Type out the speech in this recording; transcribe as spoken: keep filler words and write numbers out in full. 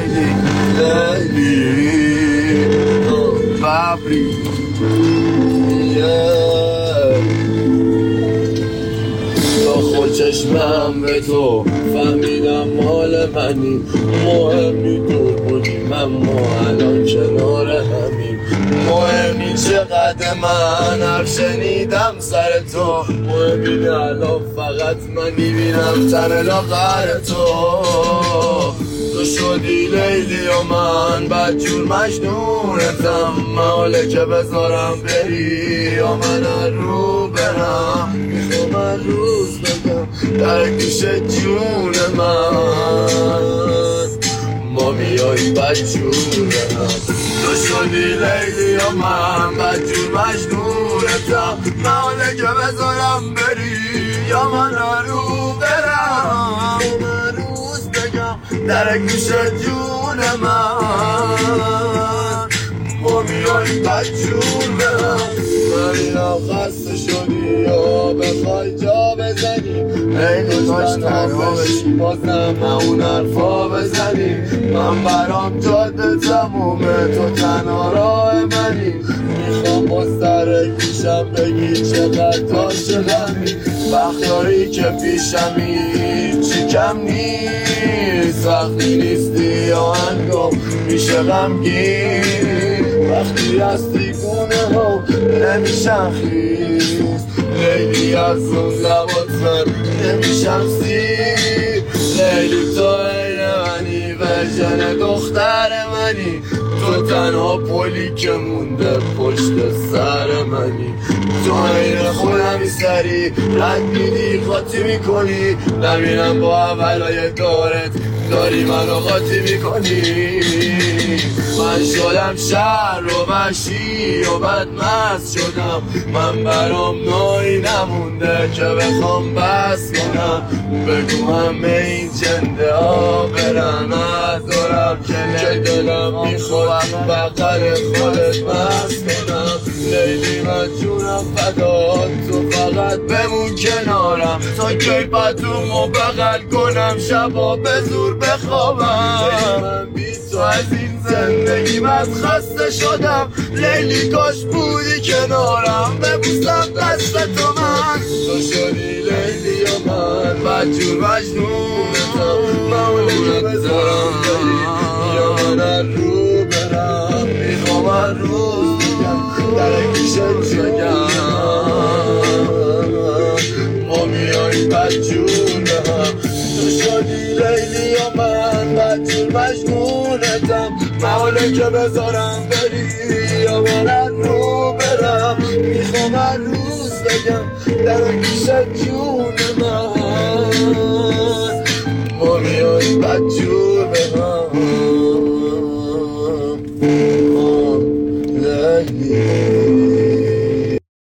لیلی لیلی ببری تا خود چشمم به تو فهمیدم مال منی مهمی دور بودیم اما الان کنار همیم مهمی چقدر من حرف شنیدم سر تو مهمی الان فقط من میبینم تن لاغر تو تو شدی لیلی و من بدجور مجنونتم محاله که بذارم بری یا من رو برم میخوام هر روز بگم در گوش جون من ما میایی بدجورم تو شدی لیلی و من بدجور مجنونتم محاله که بذارم بری یا من رو برم در گوش جون من ما میایی بدجورم من خسته شدی یا بخوای جا بزنی ای کاش تنها بشی بازم اون حرفا بزنی من برام جاده تمومه تو تنها راه منی میخوام با سر گوشم بگی چقدر عاشقمی وقتایی که پیشمی چی کم نیست وقتی نیستی آهنگم میشه غمگین وقتی هستی گونه ها نمیشم خیز لیلی از اون لبات من نمیشم سیر لیلی تو این منی ورژن دختر منی تو تنها پلی که مونده پشت سر منی تو این خودمی سری رد میدی خاطی میکنی نبینم با اولای دارت داری منو قاطی میکنی من شدم شهر و وحشی و بدمست شدم من برام نایی نمونده که بخوام بس کنم بگو همه این جنده ها برن از دارم که دلم میخواد بغل خودت بس کنم لیلی من جونم فدات تو فقط بمون کنارم تا کی پتومو بغل کنم شبا به زور بخوابم من بی تو از این زندگی من خسته شدم لیلی کاش بودی کنارم ببوسم دست تو من تو شدی لیلی و من بدجور مجنونتم محاله بذارم بری یا من رو برم میخوام هر روز بگم در گوشت بگم ما میایی بدجور به هم تو شدی لیلی و من بدجور مجنونتم محاله که بذارم بری یا من رو برم میخوام هر روز بگم در گوشت جون من